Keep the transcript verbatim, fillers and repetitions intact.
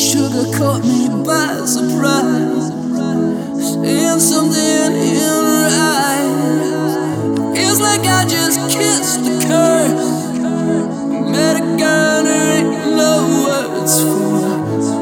Sugar caught me by surprise, seeing something in her eyes. Feels like I just kissed the curve.